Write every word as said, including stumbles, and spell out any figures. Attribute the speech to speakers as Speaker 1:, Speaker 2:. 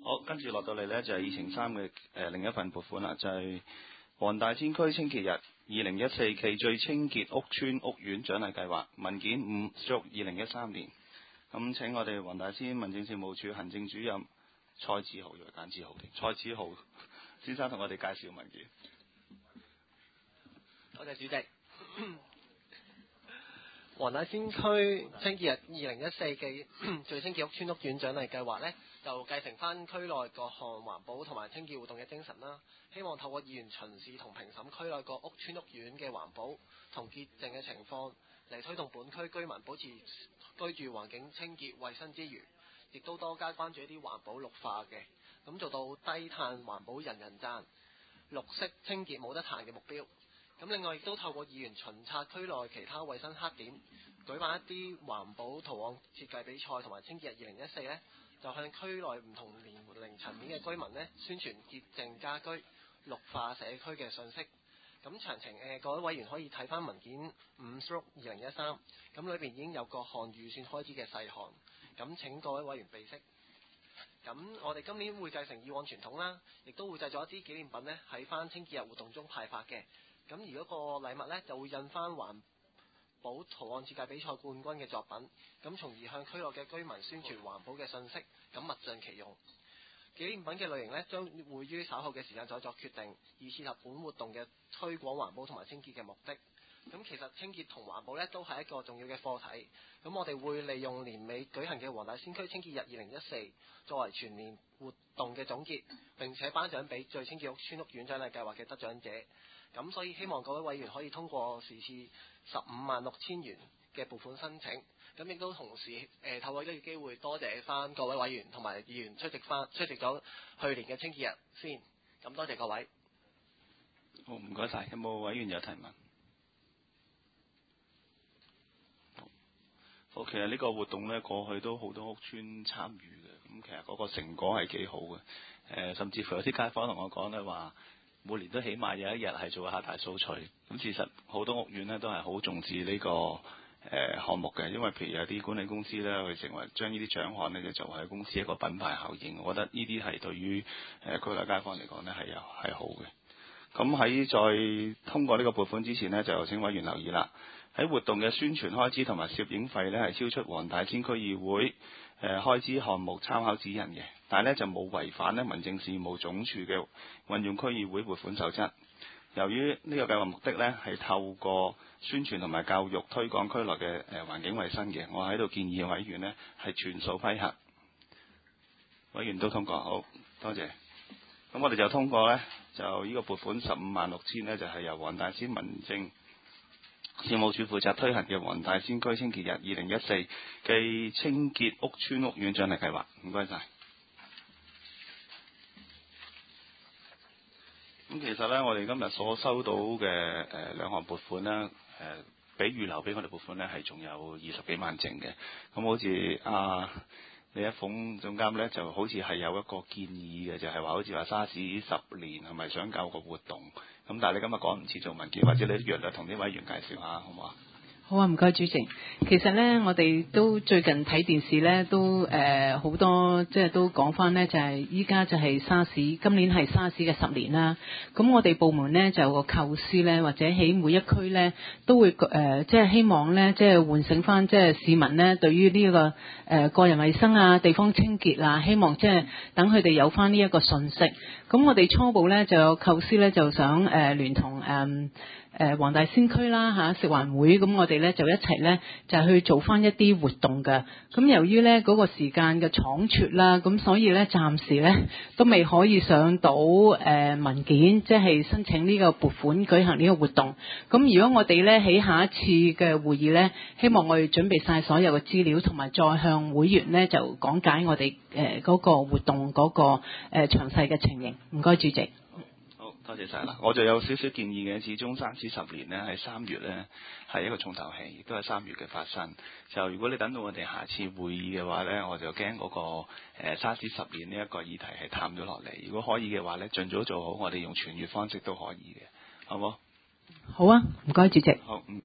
Speaker 1: 好，跟住落到嚟呢，就係議程三嘅誒另一份撥款啦，就係、是、黃大仙區清潔日二零一四期最清潔屋邨屋苑獎勵計劃文件五屬二零一三年。咁請我哋黃大仙民政事務處行政主任蔡志豪，以為簡志豪蔡志豪先生同我哋介紹文件。
Speaker 2: 多謝主席。黃大仙區清潔日二零一四嘅最清潔屋邨屋苑獎勵計劃呢，就繼承翻區內各項環保同埋清潔活動嘅精神啦。希望透過議員巡視同評審區內各屋邨屋苑嘅環保同潔淨嘅情況，嚟推動本區居民保持居住環境清潔衛生之餘，亦都多加關注一啲環保綠化嘅，咁做到低碳環保人人讚、綠色清潔冇得彈嘅目標。咁另外亦都透過議員巡察區內其他衛生黑點，舉辦一啲環保圖案設計比賽同埋清潔日二零一四呢，就向區內唔同年齡層面嘅居民呢宣傳潔淨家居、綠化社區嘅信息。咁詳情誒、呃、各位委員可以睇翻文件五二零一三，咁裏邊已經有各項預算開支嘅細項，咁請各位委員備悉。咁我哋今年會繼承以往傳統啦，亦都會製作一啲紀念品呢喺翻清潔日活動中派發嘅。咁而嗰個禮物呢，就會印翻環保圖案設計比賽冠軍嘅作品，咁從而向區內嘅居民宣傳環保嘅信息，咁物盡其用。紀念品嘅類型呢，將會於稍後嘅時間再作決定，以切合本活動嘅推廣環保同埋清潔嘅目的。咁其實清潔同環保呢，都係一個重要嘅課題。咁我哋會利用年尾舉行嘅黃大仙區清潔日二零一四作為全年活動嘅總結，並且頒獎俾最清潔屋邨屋苑獎勵計劃嘅得獎者。咁所以希望各位委員可以通過是次十五萬六千元嘅撥款申請，咁亦都同時誒、呃、透過呢個機會多謝翻各位委員同埋議員出席翻出席咗去年嘅清潔日先，咁多謝各位。
Speaker 1: 好，唔該晒。有冇委員有提問？好，其實呢個活動呢，過去都好多屋邨參與嘅，咁其實嗰個成果係幾好嘅。誒、呃，甚至乎有啲街坊同我講呢話，每年都起碼有一日係做下大掃除。咁事實好多屋苑呢都係好重視呢、這個誒、呃、項目嘅，因為譬如有啲管理公司呢，佢成為將呢啲獎項呢就作為公司一個品牌效應。我覺得呢啲係對於誒、呃、區內街坊嚟講呢係有係好嘅。咁喺在通過呢個撥款之前呢，就請委員留意啦。喺活動嘅宣傳開支同埋攝影費呢，係超出黃大仙區議會誒、呃、開支項目參考指引嘅，但係呢就冇違反呢民政事務總署嘅運用區議會撥款守則。由於呢個計劃目的呢係透過宣傳同埋教育推廣區內嘅誒環境衛生嘅，我喺度建議委員呢係全數批核。委員都通過，好多謝。咁我哋就通過呢，就呢個撥款十五萬六千呢，就係、是、由黃大仙民政事務處負責推行嘅黃大仙區清潔日二零一四暨清潔屋邨屋苑獎勵計劃，唔該晒。咁其實呢，我哋今日所收到嘅誒、呃、兩項撥款呢，誒、呃、俾預留俾我哋撥款呢，係仲有二十幾萬剩嘅。咁好似啊李一鳳總監呢，就好似係有一個建議嘅，就係、是、話好似話沙士十年係咪想搞個活動？咁但係你今日講唔切做文件，或者你約略同啲委員介紹下，好唔好啊？
Speaker 3: 好啊，唔該主席。其實呢，我哋都最近睇電視呢，都誒好、呃、多即係都講翻呢，就係依家就係沙士，今年係沙士嘅十年啦。咁我哋部門呢，就有個構思呢，或者喺每一區呢，都會誒、呃、即係希望呢，即係喚醒翻即係市民呢，對於呢、這個誒、呃、個人衛生啊、地方清潔啊，希望即係等佢哋有翻呢一個信息。咁我哋初步呢，就有構思呢，就想誒、呃、聯同誒。呃誒黃大仙區啦嚇食環會，咁我哋咧就一齊咧就去做翻一啲活動嘅。咁由於咧嗰個時間嘅倉促啦，咁所以咧暫時咧都未可以上到誒文件，即係申請呢個撥款舉行呢個活動。咁如果我哋咧喺下一次嘅會議咧，希望我哋準備晒所有嘅資料，同埋再向會員咧就講解我哋誒嗰個活動嗰個誒詳細嘅情形。唔該，主席。
Speaker 1: 多謝晒啦，我就有少少建議嘅，始終沙士十年呢，喺三月呢，係一個重頭戲，亦都係三月嘅發生。就如果你等到我哋下次會議嘅話呢，我就驚嗰、那個誒、呃、沙士十年呢一個議題係淡咗落嚟。如果可以嘅話呢，盡早做好，我哋用傳閱方式都可以嘅，好冇？
Speaker 3: 好啊，唔該主席。
Speaker 1: 好。嗯